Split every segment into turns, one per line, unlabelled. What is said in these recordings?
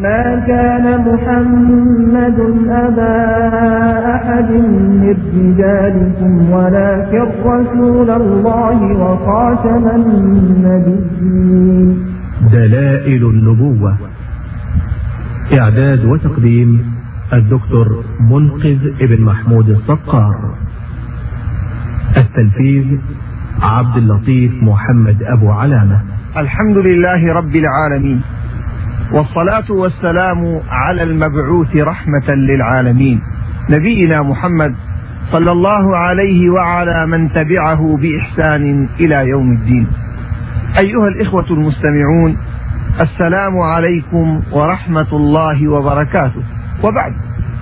ما كان محمد أبا أحد من رجالكم ولكن رسول الله وخاتم النبيين.
دلائل النبوة. إعداد وتقديم الدكتور منقذ ابن محمود الصقار. التنفيذ عبد اللطيف محمد أبو علامة.
الحمد لله رب العالمين، والصلاة والسلام على المبعوث رحمة للعالمين نبينا محمد صلى الله عليه وعلى من تبعه بإحسان إلى يوم الدين. أيها الإخوة المستمعون، السلام عليكم ورحمة الله وبركاته. وبعد،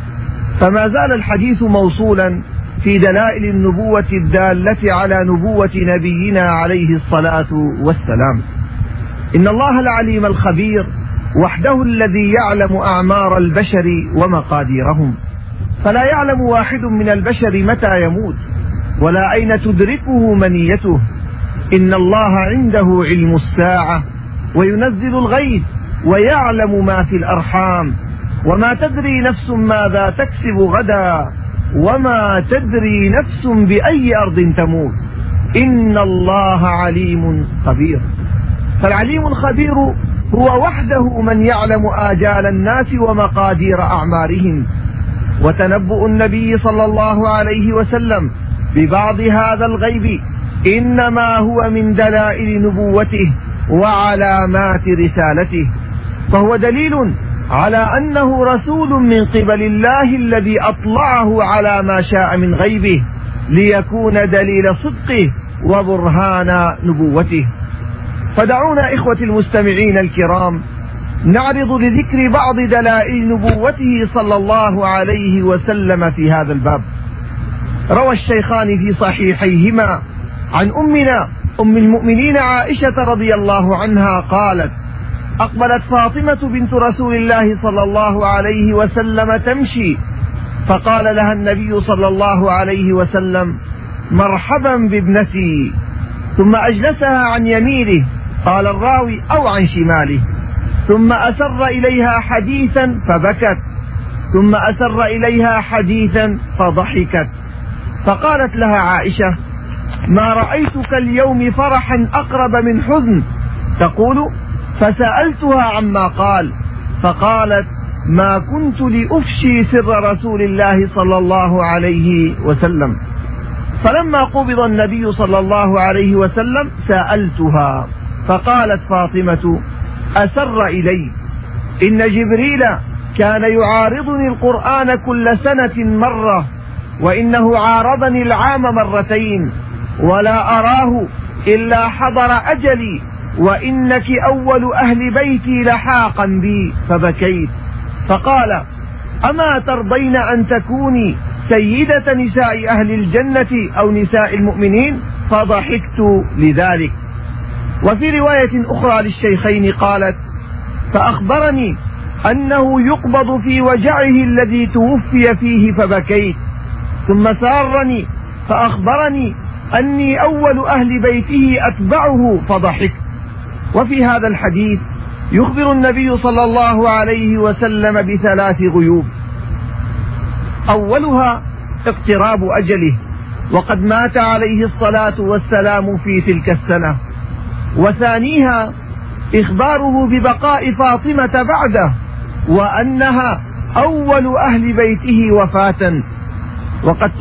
فما زال الحديث موصولا في دلائل النبوة الدالة على نبوة نبينا عليه الصلاة والسلام. إن الله العليم الخبير وحده الذي يعلم أعمار البشر ومقاديرهم، فلا يعلم واحد من البشر متى يموت ولا أين تدركه منيته. إن الله عنده علم الساعة وينزل الغيث ويعلم ما في الأرحام، وما تدري نفس ماذا تكسب غدا، وما تدري نفس بأي أرض تموت. إن الله عليم خبير. فالعليم الخبير هو وحده من يعلم آجال الناس ومقادير أعمارهم. وتنبؤ النبي صلى الله عليه وسلم ببعض هذا الغيب إنما هو من دلائل نبوته وعلامات رسالته، فهو دليل على أنه رسول من قبل الله الذي أطلعه على ما شاء من غيبه ليكون دليل صدقه وبرهان نبوته. فدعونا إخوتي المستمعين الكرام نعرض لذكر بعض دلائل نبوته صلى الله عليه وسلم في هذا الباب. روى الشيخان في صحيحيهما عن أمنا أم المؤمنين عائشة رضي الله عنها قالت: أقبلت فاطمة بنت رسول الله صلى الله عليه وسلم تمشي، فقال لها النبي صلى الله عليه وسلم: مرحبا بابنتي، ثم أجلسها عن يمينه، قال الراوي، أو عن شماله، ثم أسر إليها حديثا فبكت، ثم أسر إليها حديثا فضحكت، فقالت لها عائشة: ما رأيتك اليوم فرحا أقرب من حزن. تقول: فسألتها عما قال، فقالت: ما كنت لأفشي سر رسول الله صلى الله عليه وسلم. فلما قبض النبي صلى الله عليه وسلم سألتها، فقالت فاطمة: أسر إلي، إن جبريل كان يعارضني القرآن كل سنة مرة، وإنه عارضني العام مرتين، ولا أراه إلا حضر أجلي، وإنك أول أهل بيتي لحاقا بي، فبكيت. فقال: أما ترضين أن تكوني سيدة نساء أهل الجنة أو نساء المؤمنين؟ فضحكت لذلك. وفي رواية أخرى للشيخين قالت: فأخبرني أنه يقبض في وجعه الذي توفي فيه، فبكيت، ثم سارني فأخبرني أني أول أهل بيته أتبعه، فضحكت. وفي هذا الحديث يخبر النبي صلى الله عليه وسلم بثلاث غيوب: أولها اقتراب أجله، وقد مات عليه الصلاة والسلام في تلك السنة. وثانيها إخباره ببقاء فاطمة بعده، وأنها أول أهل بيته وفاة، وقد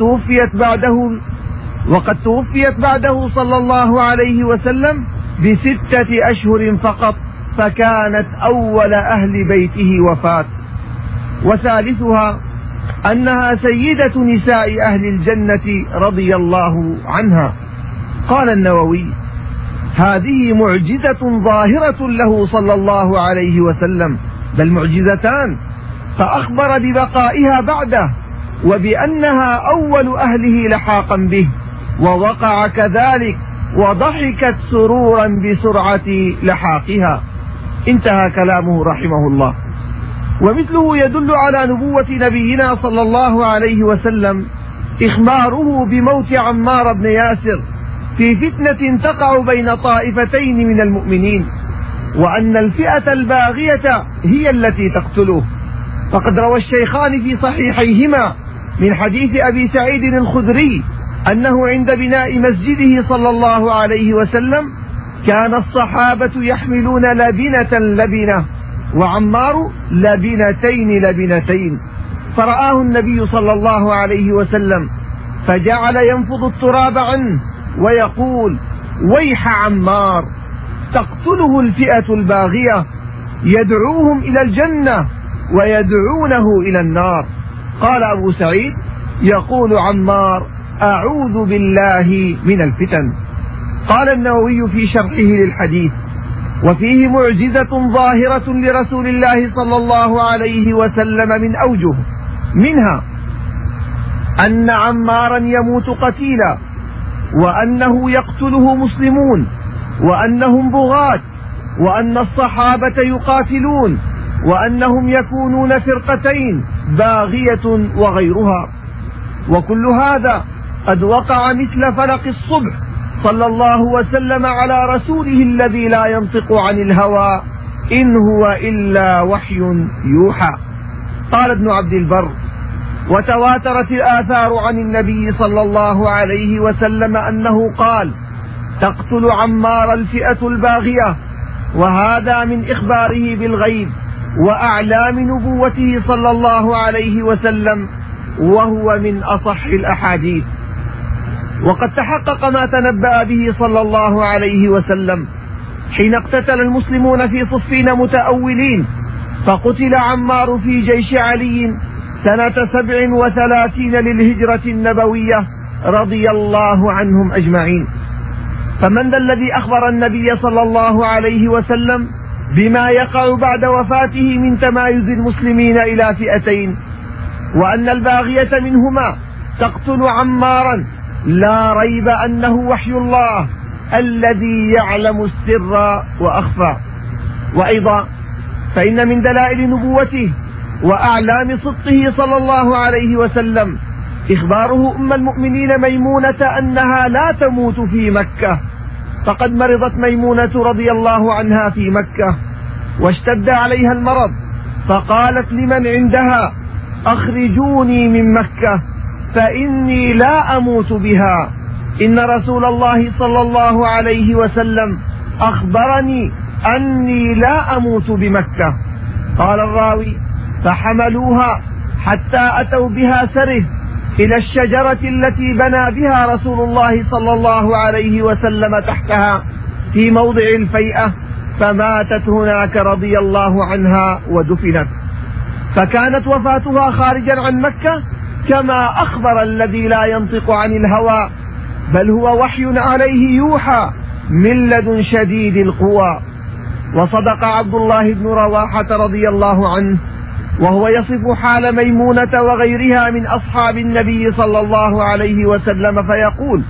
توفيت بعده صلى الله عليه وسلم ب6 أشهر فقط، فكانت أول أهل بيته وفاة. وثالثها أنها سيدة نساء أهل الجنة رضي الله عنها. قال النووي: هذه معجزة ظاهرة له صلى الله عليه وسلم، بل معجزتان، فأخبر ببقائها بعده وبأنها أول أهله لحاقا به، ووقع كذلك، وضحكت سرورا بسرعة لحاقها. انتهى كلامه رحمه الله. ومثله يدل على نبوة نبينا صلى الله عليه وسلم إخباره بموت عمار بن ياسر في فتنة تقع بين طائفتين من المؤمنين، وأن الفئة الباغية هي التي تقتله. فقد روى الشيخان في صحيحيهما من حديث أبي سعيد الخدري أنه عند بناء مسجده صلى الله عليه وسلم كان الصحابة يحملون لبنة وعمار لبنتين، فرآه النبي صلى الله عليه وسلم فجعل ينفض التراب عنه ويقول: ويح عمار، تقتله الفئة الباغية، يدعوهم إلى الجنة ويدعونه إلى النار. قال أبو سعيد: يقول عمار: أعوذ بالله من الفتن. قال النووي في شرحه للحديث: وفيه معجزة ظاهرة لرسول الله صلى الله عليه وسلم من أوجه، منها أن عمارا يموت قتيلا، وأنه يقتله مسلمون، وأنهم بغاة، وأن الصحابة يقاتلون، وأنهم يكونون فرقتين باغية وغيرها. وكل هذا قد وقع مثل فلق الصبح صلى الله وسلم على رسوله الذي لا ينطق عن الهوى إن هو إلا وحي يوحى. قال ابن عبد البر: وتواترت الآثار عن النبي صلى الله عليه وسلم أنه قال: تقتل عمار الفئة الباغية، وهذا من إخباره بالغيب وأعلام نبوته صلى الله عليه وسلم، وهو من أصح الأحاديث. وقد تحقق ما تنبأ به صلى الله عليه وسلم حين اقتتل المسلمون في صفين متأولين، فقتل عمار في جيش علي سنة 37 للهجرة النبوية رضي الله عنهم أجمعين. فمن ذا الذي أخبر النبي صلى الله عليه وسلم بما يقع بعد وفاته من تمايز المسلمين إلى فئتين، وأن الباغية منهما تقتل عمارا، لا ريب أنه وحي الله الذي يعلم السر وأخفى. وأيضا فإن من دلائل نبوته وأعلام صدقه صلى الله عليه وسلم إخباره أم المؤمنين ميمونة أنها لا تموت في مكة، فقد مرضت ميمونة رضي الله عنها في مكة واشتد عليها المرض، فقالت لمن عندها: أخرجوني من مكة فإني لا أموت بها، إن رسول الله صلى الله عليه وسلم أخبرني أني لا أموت بمكة. قال الراوي: فحملوها حتى أتوا بها سره إلى الشجرة التي بنى بها رسول الله صلى الله عليه وسلم تحتها في موضع الفيئة، فماتت هناك رضي الله عنها ودفنت. فكانت وفاتها خارجا عن مكة كما أخبر الذي لا ينطق عن الهوى، بل هو وحي عليه يوحى من لدن شديد القوى. وصدق عبد الله بن رواحة رضي الله عنه وهو يصف حال ميمونة وغيرها من أصحاب النبي صلى الله عليه وسلم فيقول: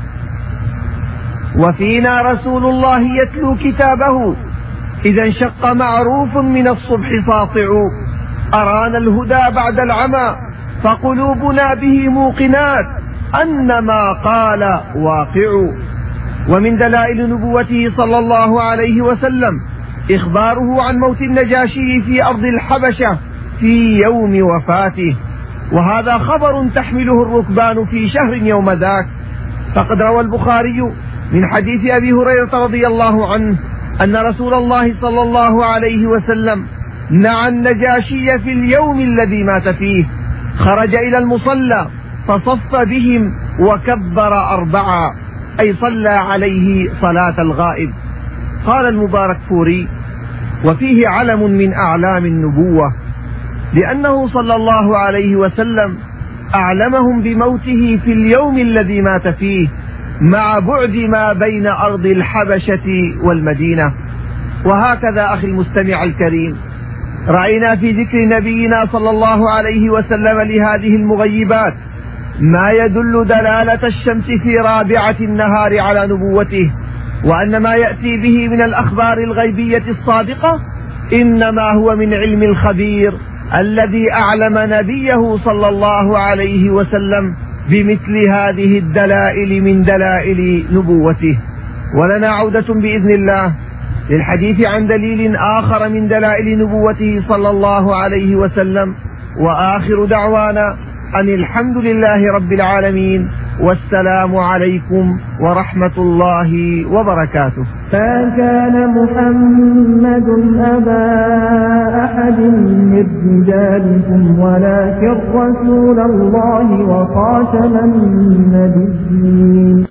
وفينا رسول الله يتلو كتابه إذا انشق معروف من الصبح ساطع، أرانا الهدى بعد العمى فقلوبنا به موقنات أن ما قال واقع. ومن دلائل نبوته صلى الله عليه وسلم إخباره عن موت النجاشي في أرض الحبشة في يوم وفاته، وهذا خبر تحمله الركبان في شهر يوم ذاك. فقد روى البخاري من حديث أبي هريرة رضي الله عنه أن رسول الله صلى الله عليه وسلم نعى النجاشي في اليوم الذي مات فيه، خرج إلى المصلى فصف بهم وكبر 4، أي صلى عليه صلاة الغائب. قال المباركفوري: وفيه علم من أعلام النبوة، لأنه صلى الله عليه وسلم أعلمهم بموته في اليوم الذي مات فيه، مع بعد ما بين أرض الحبشة والمدينة. وهكذا أخي المستمع الكريم، رأينا في ذكر نبينا صلى الله عليه وسلم لهذه المغيبات ما يدل دلالة الشمس في رابعة النهار على نبوته، وأن ما يأتي به من الأخبار الغيبية الصادقة إنما هو من علم الخبير الذي أعلم نبيه صلى الله عليه وسلم بمثل هذه الدلائل من دلائل نبوته. ولنا عودة بإذن الله للحديث عن دليل آخر من دلائل نبوته صلى الله عليه وسلم. وآخر دعوانا أن الحمد لله رب العالمين، والسلام عليكم ورحمة الله وبركاته.
ما كان محمد أبا أحد من رجالكم ولكن رسول الله وخاتم النبيين.